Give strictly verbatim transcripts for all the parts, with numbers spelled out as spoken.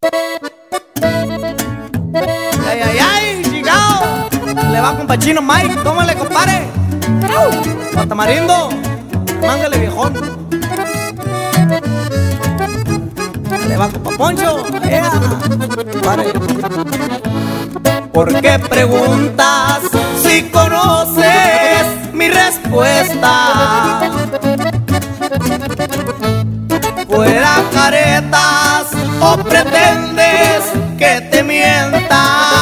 Ay, ay, ay, chingao. Le va con Pachino Mike, tómale, compadre. Con Tamarindo, mángale, viejón. Le va con Paponcho, yeah, compadre. ¿Por qué preguntas si conoces mi respuesta? Fuera caretas o pretendes que te mienta.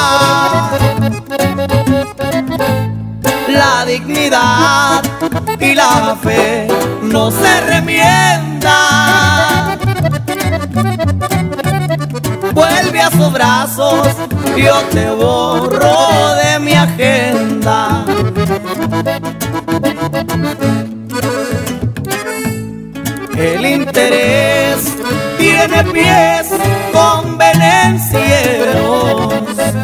La dignidad y la fe no se remienda. Vuelve a sus brazos, yo te borro de mi agenda. El interés tiene pies convenencieros.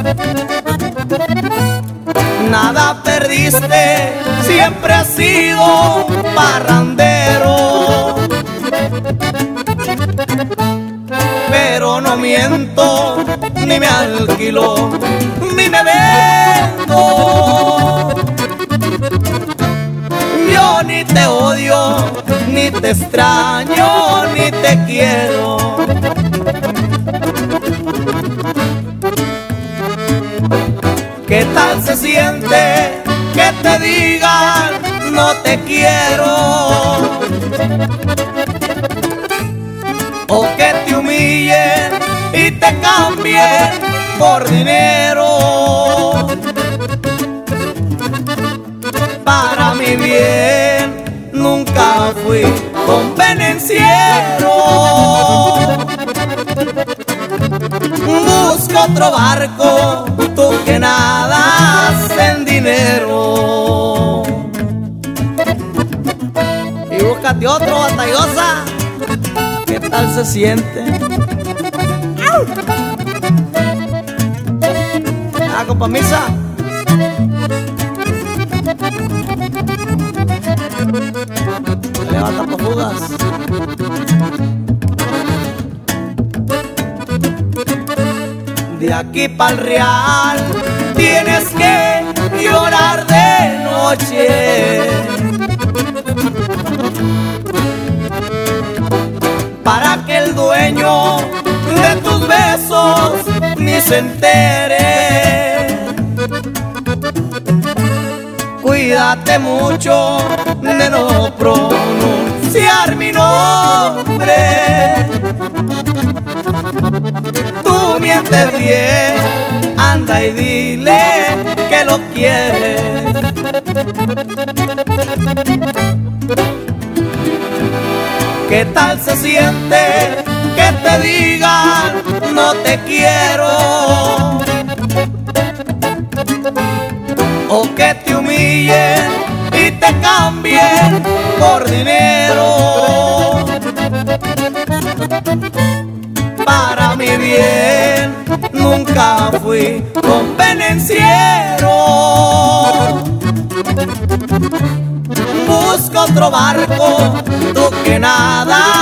Nada perdiste, siempre has sido parrandero. Pero no miento, ni me alquilo, ni me vendo. Yo ni te odio, ni te extraño, ni te quiero. ¿Qué tal se siente que te digan no te quiero? O que te humillen y te cambien por dinero. Para mi bien nunca fui convenenciero. Busca otro barco, tú que nadas en dinero. Y búscate otro, batallosa. ¿Qué tal se siente? ¡Au! Ah, compa Misa. Levanta pa' fugas. De aquí pa'l Real tienes que llorar de noche. Para que el dueño de tus besos ni se entere. Cuídate mucho de no pronunciar mi nombre. Tú mientes bien, anda y dile que lo quieres. ¿Qué tal se siente que te digan no te quiero? O que te humillen y te cambien por dinero. Para mi bien nunca fui convenenciero. Busca otro barco, tú que nadas